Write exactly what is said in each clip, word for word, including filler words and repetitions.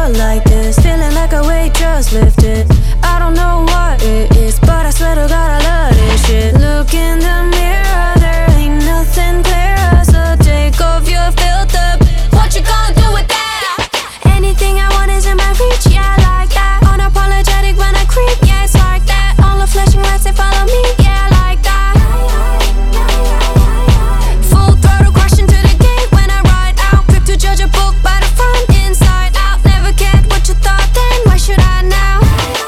feel like this, feeling like a weight just lifted. I don't know what it is, but I swear to God I love this shit. Look in the mirror, there ain't nothing clearer, so take off your filter. What you gonna do with that? Anything I want is in my reach, yeah, I like that. Unapologetic when I creep, yeah, it's like that. All the flashing lights, they follow me, yeah, I like that. Full throttle crash into the gate when I ride out. Quick to judge a book by the front, inside out. Never cared what you thought then, why should I now?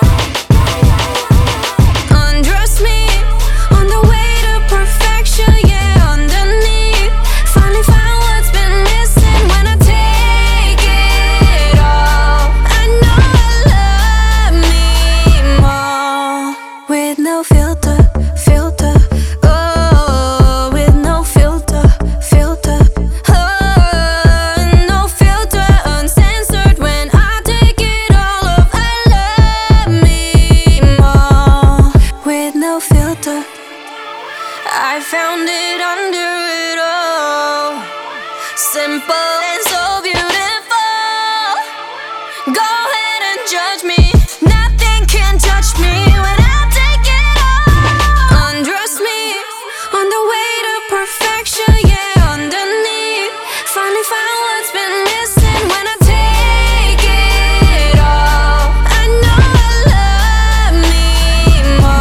Undress me on the way to perfection, yeah, underneath. Finally found what's been missing when I take it all. I know I love me more with no filter, filter. Oh, with no filter, filter. Oh, no filter, uncensored when I take it all off. I love me more with no filter. I found it under it all, simple and so beautiful. Go ahead and judge me, nothing can touch me when I take it all. Undress me on the way to perfection, yeah, underneath. Finally found what's been missing when I take it all. I know I love me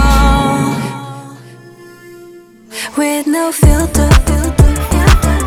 more with no filter, filter, filter,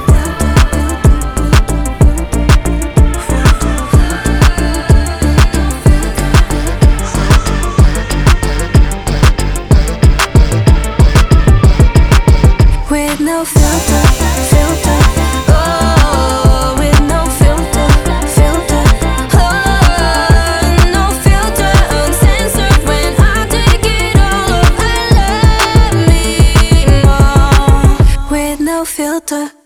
with no filter, filter. Oh, with no filter, filter. Oh, no filter, uncensored when I take it all off. I love me more with no filter.